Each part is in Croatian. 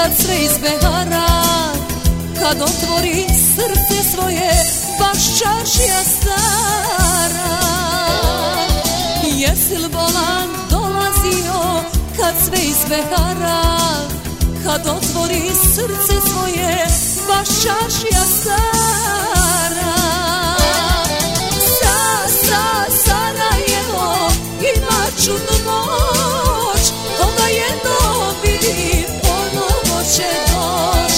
kad sve izbehara, kad otvori srce svoje, baš čaršija stara. Jesi li bolan dolazio, kad sve izbehara, kad otvori srce svoje, baš čaršija stara. Sarajevo ima čudnu moć, koga jedno vidi, ponovo će doć.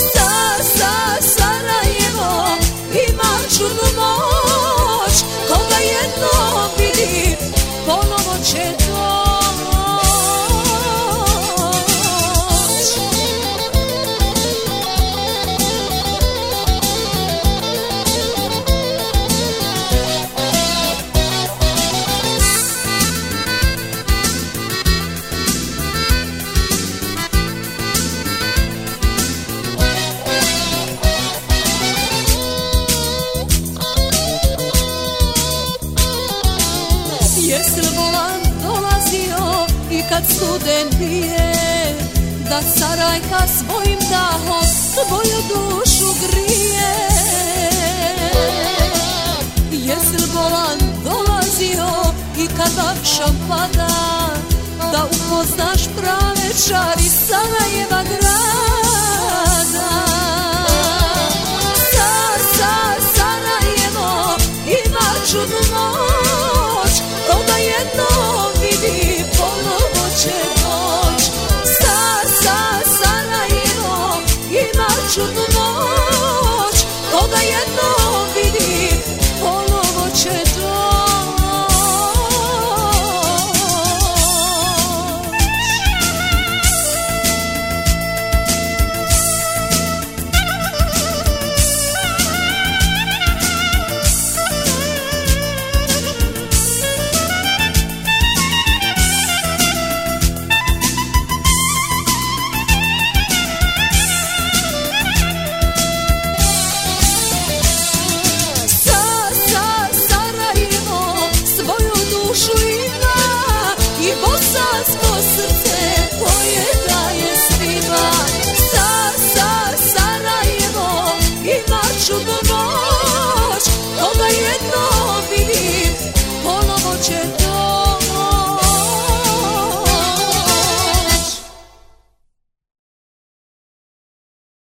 Sarajevo ima čudnu moć, koga jedno vidi, ponovo će doć. Jesi li bolan dolazio i kad studen bije, da Sarajka svojim dahom tvoju dušu grije? Jesi li bolan dolazio i kad akšam pada, da upoznaš prave čari Sarajeva?